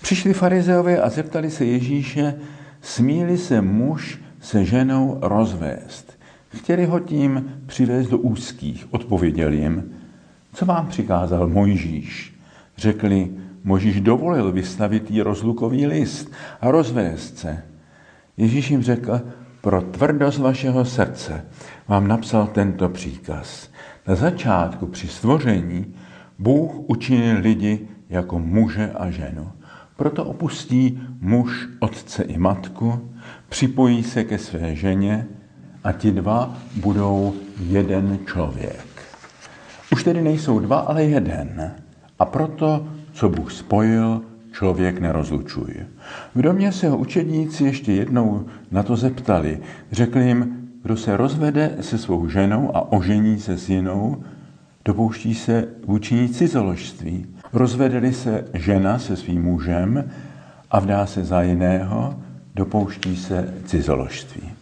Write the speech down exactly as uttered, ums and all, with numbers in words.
Přišli farizeové a zeptali se Ježíše, smí-li se muž se ženou rozvést. Chtěli ho tím přivést do úzkých. Odpověděl jim, co vám přikázal Mojžíš. Řekli, Mojžíš dovolil vystavit jí rozlukový list a rozvést se. Ježíš jim řekl, pro tvrdost vašeho srdce vám napsal tento příkaz. Na začátku při stvoření Bůh učinil lidi jako muže a ženu. Proto opustí muž otce i matku, připojí se ke své ženě a ti dva budou jeden člověk. Už tedy nejsou dva, ale jeden. A proto, co Bůh spojil, člověk nerozlučuje. V domě se ho učedníci ještě jednou na to zeptali. Řekli jim, kdo se rozvede se svou ženou a ožení se s jinou, dopouští se učiní cizoložství. Rozvedeli se žena se svým mužem a vdá se za jiného, dopouští se cizoložství.